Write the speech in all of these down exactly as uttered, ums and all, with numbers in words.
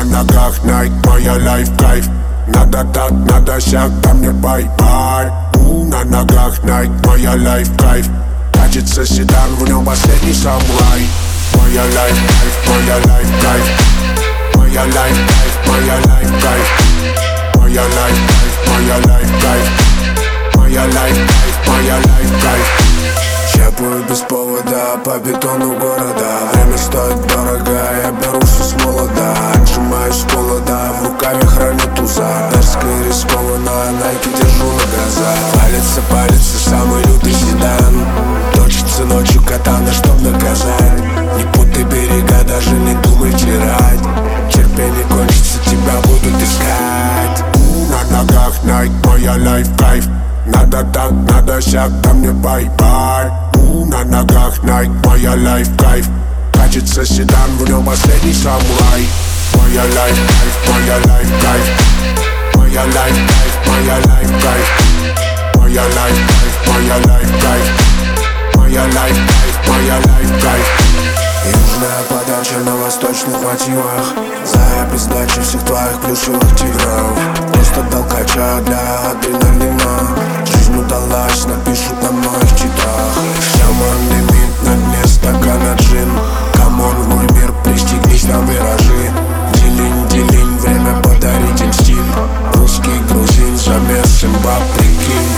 ногах Nike, моя лайф, кайф. Надо так, надо сяк, ко мне бай-бай. У, на ногах Nike, моя лайф, кайф. Катится седан, в нем последний самурай. Моя лайф, кайф, моя лайф, кайф. Моя лайф, кайф, моя лайф, кайф. Моя лайф, кайф, моя лайф, кайф. Моя лайф, кайф, моя лайф, кайф. Чапаю без повода по бетону города. Время стоит дорого, я беру все с молода. Отжимаюсь с голода, в рукаве храню туза. Дерзкая и рискованно, найки держу на газа. Палится, палится самый лютый седан. Точится ночью катана, чтоб наказать. Не путай берега, даже не думай терять. Терпение кончится, тебя будут искать. На ногах Nike, моя лайф, кайф. Надо так, надо сяк, ко мне бай-бай. У, на ногах Nike, моя лайф, кайф. Катится седан, в нем последний самурай. Моя лайф, кайф, моя лайф, кайф. Моя лайф, кайф, моя лайф, кайф. Моя лайф, кайф, моя лайф, кайф. Моя лайф, кайф, моя лайф, кайф. Южная подача на восточных мотивах. За сдачи всех твоих плюшевых тигров. Просто дал кача для адреналина. Жизнь удалась, напишут на моих читах. Шаман лимит на дне стакана джин. Камон, в мой мир, пристегнись, там виражи. Делинь, делинь, время подарить им стиль. Русский грузин, замес имба, прикинь.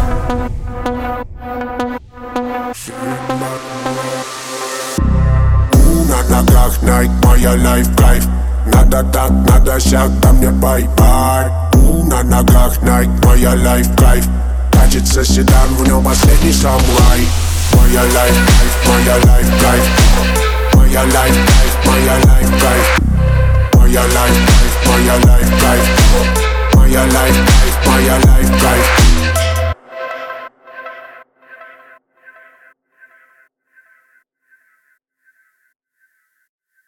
На ногах Nike, моя лайф, кайф. Надо так, надо сяк, ко мне бай-бай. У, на ногах Nike, моя лайф, кайф. Катится седан, в нем последний самурай. Моя лайф, кайф, моя лайф, кайф. Моя лайф, кайф, моя лайф, кайф. Моя лайф, кайф, моя лайф,